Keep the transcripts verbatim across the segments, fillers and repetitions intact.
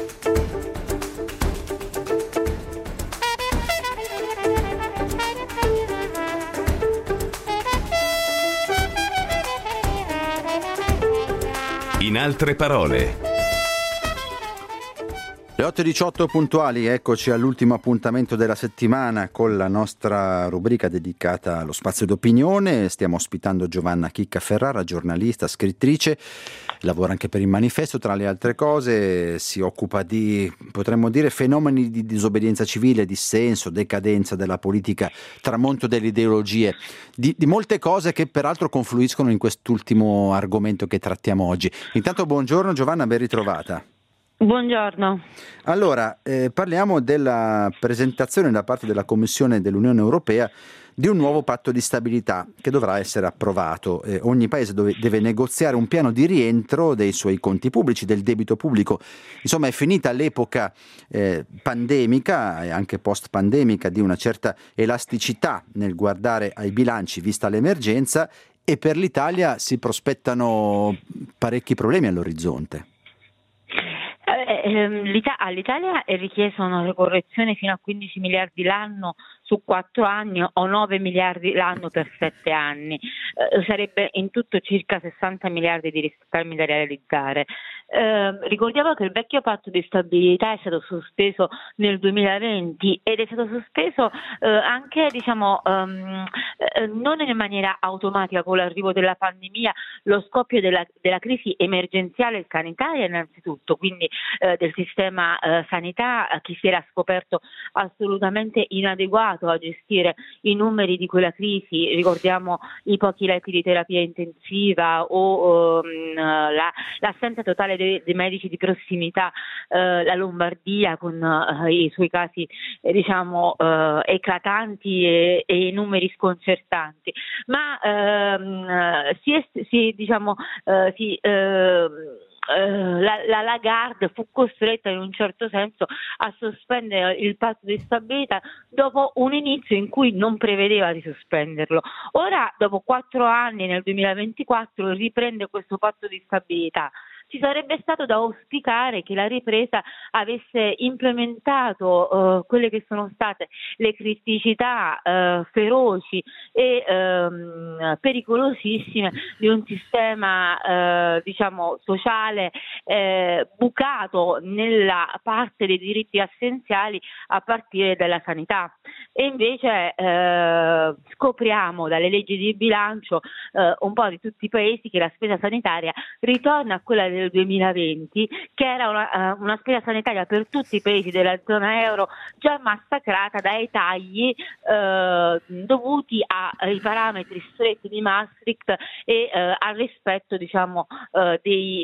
In altre parole. Le otto e diciotto puntuali, eccoci all'ultimo appuntamento della settimana con la nostra rubrica dedicata allo spazio d'opinione. Stiamo ospitando Giovanna Chicca Ferrara, giornalista, scrittrice, lavora anche per il Manifesto, tra le altre cose, si occupa di, potremmo dire, fenomeni di disobbedienza civile, dissenso, decadenza della politica, tramonto delle ideologie, di, di molte cose che peraltro confluiscono in quest'ultimo argomento che trattiamo oggi. Intanto buongiorno Giovanna, ben ritrovata. Buongiorno. Allora, eh, parliamo della presentazione da parte della Commissione dell'Unione Europea di un nuovo patto di stabilità che dovrà essere approvato. Eh, ogni paese dove, deve negoziare un piano di rientro dei suoi conti pubblici, del debito pubblico. Insomma, è finita l'epoca eh, pandemica e anche post-pandemica di una certa elasticità nel guardare ai bilanci vista l'emergenza, e per l'Italia si prospettano parecchi problemi all'orizzonte. All'Italia è richiesta una correzione fino a quindici miliardi l'anno su quattro anni o nove miliardi l'anno per sette anni. Eh, sarebbe in tutto circa sessanta miliardi di risparmi da realizzare. Eh, ricordiamo che il vecchio patto di stabilità è stato sospeso nel duemilaventi ed è stato sospeso eh, anche diciamo um, eh, non in maniera automatica con l'arrivo della pandemia, lo scoppio della, della crisi emergenziale sanitaria innanzitutto, quindi eh, del sistema eh, sanità eh, che si era scoperto assolutamente inadeguato a gestire i numeri di quella crisi. Ricordiamo i pochi letti di terapia intensiva o um, la, l'assenza totale dei, dei medici di prossimità, eh, la Lombardia con eh, i suoi casi eh, diciamo eh, eclatanti e, e i numeri sconcertanti, ma ehm, si, è, si diciamo eh, si eh, La, la Lagarde fu costretta in un certo senso a sospendere il patto di stabilità dopo un inizio in cui non prevedeva di sospenderlo. Ora, dopo quattro anni, nel duemilaventiquattro, riprende questo patto di stabilità. Ci sarebbe stato da auspicare che la ripresa avesse implementato uh, quelle che sono state le criticità uh, feroci e um, pericolosissime di un sistema uh, diciamo sociale eh, bucato nella parte dei diritti essenziali a partire dalla sanità. E invece eh, scopriamo dalle leggi di bilancio eh, un po' di tutti i paesi che la spesa sanitaria ritorna a quella del duemilaventi, che era una, uh, una spesa sanitaria per tutti i paesi della zona euro già massacrata dai tagli uh, dovuti ai parametri stretti di Maastricht e uh, al rispetto diciamo uh, dei,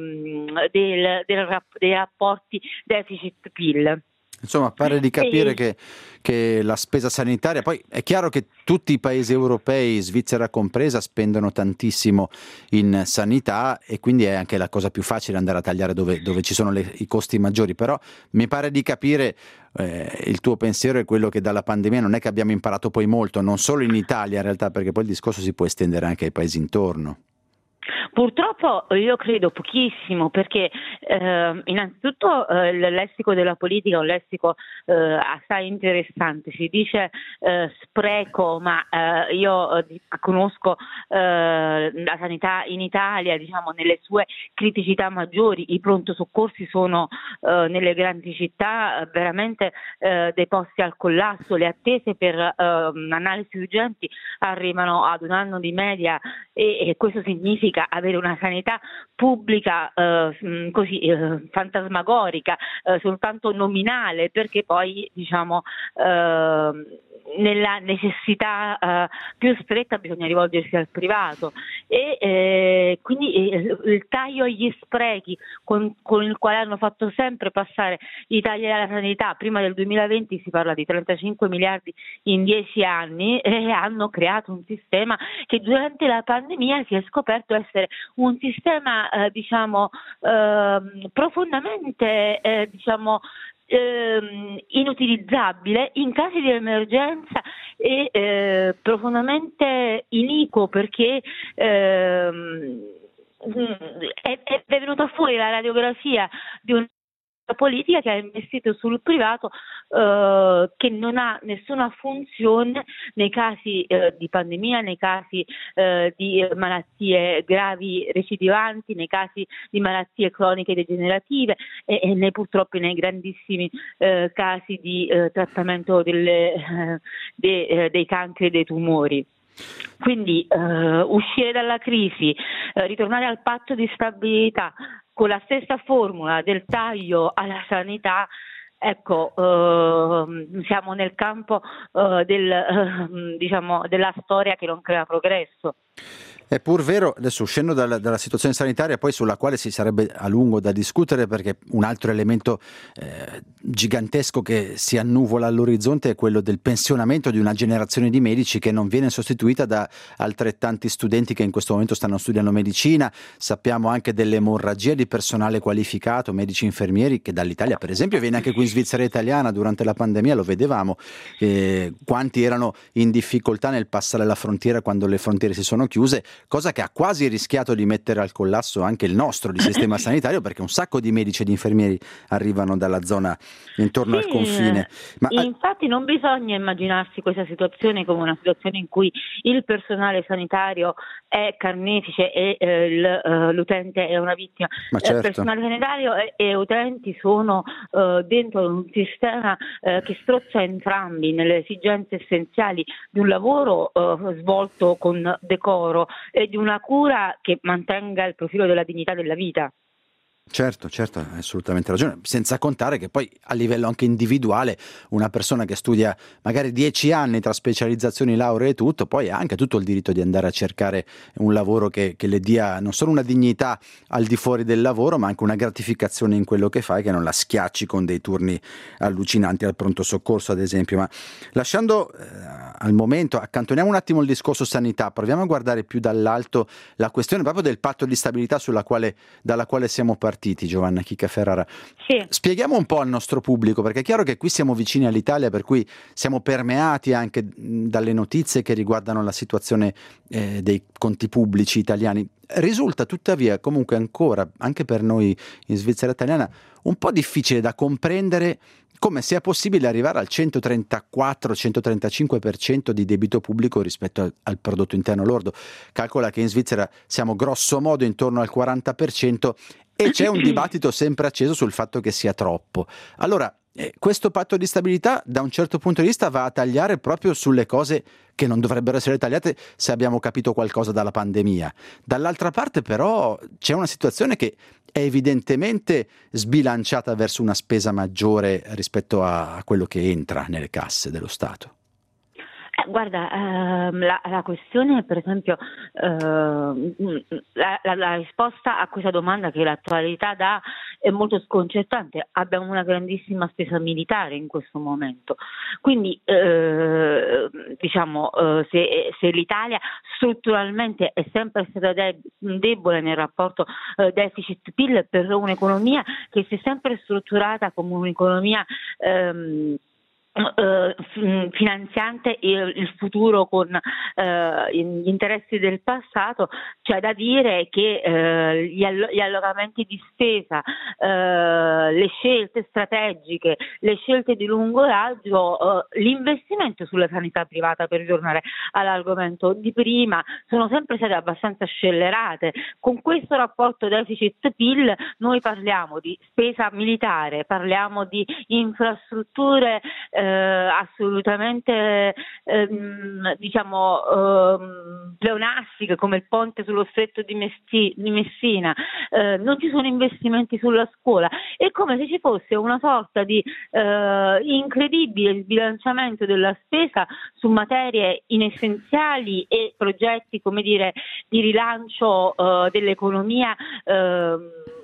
um, del, del, dei rapporti deficit-P I L. Insomma, pare di capire e... che, che la spesa sanitaria, poi è chiaro che tutti i paesi europei, Svizzera compresa, spendono tantissimo in sanità e quindi è anche la cosa più facile andare a tagliare dove, dove ci sono le, i costi maggiori, però mi pare di capire eh, il tuo pensiero è quello che dalla pandemia non è che abbiamo imparato poi molto, non solo in Italia in realtà, perché poi il discorso si può estendere anche ai paesi intorno. Purtroppo io credo pochissimo, perché eh, innanzitutto eh, il lessico della politica è un lessico eh, assai interessante, si dice eh, spreco, ma eh, io eh, conosco eh, la sanità in Italia diciamo nelle sue criticità maggiori. I pronto soccorsi sono eh, nelle grandi città eh, veramente eh, dei posti al collasso, le attese per eh, analisi urgenti arrivano ad un anno di media e, e questo significa avere una sanità pubblica eh, così eh, fantasmagorica, eh, soltanto nominale, perché poi diciamo eh, nella necessità eh, più stretta bisogna rivolgersi al privato e eh, quindi eh, il taglio agli sprechi con, con il quale hanno fatto sempre passare i tagli alla sanità, prima del duemilaventi si parla di trentacinque miliardi in dieci anni, e hanno creato un sistema che durante la pandemia si è scoperto essere un sistema eh, diciamo eh, profondamente eh, diciamo Ehm, inutilizzabile in casi di emergenza e eh, profondamente iniquo, perché ehm, è, è venuta fuori la radiografia di un politica che ha investito sul privato, eh, che non ha nessuna funzione nei casi eh, di pandemia, nei casi eh, di malattie gravi recidivanti, nei casi di malattie croniche degenerative e, e nei, purtroppo nei grandissimi eh, casi di eh, trattamento delle, eh, de, eh, dei cancri e dei tumori. Quindi eh, uscire dalla crisi, eh, ritornare al patto di stabilità con la stessa formula del taglio alla sanità, ecco, eh, siamo nel campo eh, del, eh, diciamo, della storia che non crea progresso. È pur vero, adesso uscendo dalla, dalla situazione sanitaria, poi sulla quale si sarebbe a lungo da discutere, perché un altro elemento eh, gigantesco che si annuvola all'orizzonte è quello del pensionamento di una generazione di medici che non viene sostituita da altrettanti studenti che in questo momento stanno studiando medicina. Sappiamo anche dell'emorragia di personale qualificato, medici, infermieri, che dall'Italia per esempio viene anche qui in Svizzera italiana durante la pandemia, lo vedevamo, eh, quanti erano in difficoltà nel passare la frontiera quando le frontiere si sono chiuse, cosa che ha quasi rischiato di mettere al collasso anche il nostro di sistema sanitario, perché un sacco di medici ed infermieri arrivano dalla zona intorno sì, al confine. Ma infatti non bisogna immaginarsi questa situazione come una situazione in cui il personale sanitario è carnefice e eh, il, eh, l'utente è una vittima. Ma certo. Il personale sanitario e, e utenti sono eh, dentro un sistema eh, che strozza entrambi nelle esigenze essenziali di un lavoro eh, svolto con decoro e di una cura che mantenga il profilo della dignità della vita. Certo, certo, hai assolutamente ragione, senza contare che poi a livello anche individuale una persona che studia magari dieci anni tra specializzazioni, lauree e tutto, poi ha anche tutto il diritto di andare a cercare un lavoro che, che le dia non solo una dignità al di fuori del lavoro, ma anche una gratificazione in quello che fa e che non la schiacci con dei turni allucinanti al pronto soccorso, ad esempio. Ma lasciando eh, al momento, accantoniamo un attimo il discorso sanità, proviamo a guardare più dall'alto la questione proprio del patto di stabilità sulla quale, dalla quale siamo partiti. Partiti, Giovanna Chicca Ferrara. Sì. Spieghiamo un po' al nostro pubblico, perché è chiaro che qui siamo vicini all'Italia, per cui siamo permeati anche dalle notizie che riguardano la situazione eh, dei conti pubblici italiani. Risulta tuttavia comunque ancora, anche per noi in Svizzera italiana, un po' difficile da comprendere come sia possibile arrivare al centotrentaquattro centotrentacinque per cento di debito pubblico rispetto al, al prodotto interno lordo. Calcola che in Svizzera siamo grosso modo intorno al quaranta per cento e c'è un dibattito sempre acceso sul fatto che sia troppo. Allora, eh, questo patto di stabilità da un certo punto di vista va a tagliare proprio sulle cose che non dovrebbero essere tagliate se abbiamo capito qualcosa dalla pandemia. Dall'altra parte però c'è una situazione che è evidentemente sbilanciata verso una spesa maggiore rispetto a quello che entra nelle casse dello Stato. Eh, guarda, ehm, la, la questione, per esempio, ehm, la, la, la risposta a questa domanda che l'attualità dà è molto sconcertante. Abbiamo una grandissima spesa militare in questo momento, quindi eh, diciamo eh, se, se l'Italia strutturalmente è sempre stata de- debole nel rapporto eh, deficit-P I L per un'economia che si è sempre strutturata come un'economia ehm, Uh, finanziante il futuro con uh, gli interessi del passato, c'è da dire che uh, gli, all- gli allungamenti di spesa, uh, le scelte strategiche, le scelte di lungo raggio, uh, l'investimento sulla sanità privata, per tornare all'argomento di prima, sono sempre state abbastanza scellerate. Con questo rapporto deficit-P I L noi parliamo di spesa militare, parliamo di infrastrutture eh, assolutamente ehm, diciamo ehm, pleonastiche come il ponte sullo stretto di, Messi, di Messina, eh, non ci sono investimenti sulla scuola, è come se ci fosse una sorta di eh, incredibile sbilanciamento della spesa su materie inessenziali e progetti, come dire, di rilancio eh, dell'economia eh,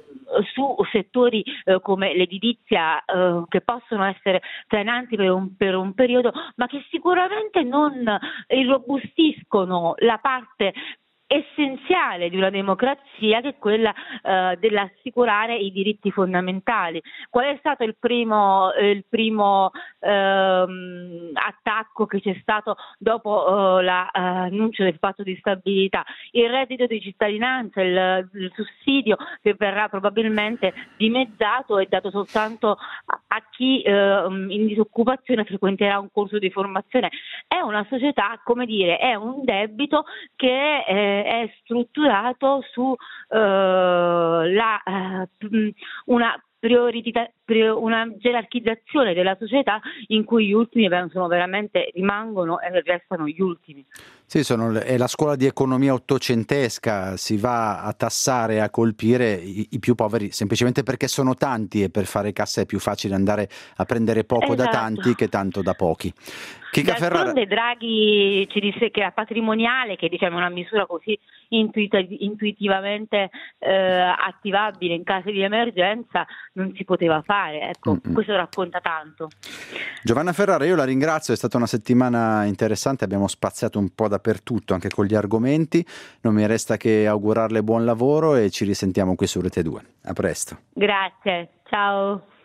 su settori eh, come l'edilizia eh, che possono essere trainanti per un, per un periodo, ma che sicuramente non irrobustiscono la parte essenziale di una democrazia, che è quella eh, dell'assicurare i diritti fondamentali. Qual è stato il primo, eh, il primo ehm, attacco che c'è stato dopo eh, l'annuncio del patto di stabilità? Il reddito di cittadinanza, il, il sussidio che verrà probabilmente dimezzato e dato soltanto a, a chi eh, in disoccupazione frequenterà un corso di formazione. È una società, come dire, è un debito che eh, è strutturato su eh, la, eh, una priorità, una gerarchizzazione della società in cui gli ultimi sono veramente, rimangono e restano gli ultimi. Sì, sono, è la scuola di economia ottocentesca, si va a tassare e a colpire i, i più poveri semplicemente perché sono tanti, e per fare cassa è più facile andare a prendere poco esatto. da tanti che tanto da pochi. Chica Ferrara. Draghi ci disse che la patrimoniale, che diciamo è una misura così intuit- intuitivamente eh, attivabile in caso di emergenza, non si poteva fare. Ecco, Mm-mm. questo racconta tanto. Giovanna Ferrara, io la ringrazio, è stata una settimana interessante, abbiamo spaziato un po' dappertutto anche con gli argomenti, non mi resta che augurarle buon lavoro e ci risentiamo qui su Rete due. A presto. Grazie, ciao.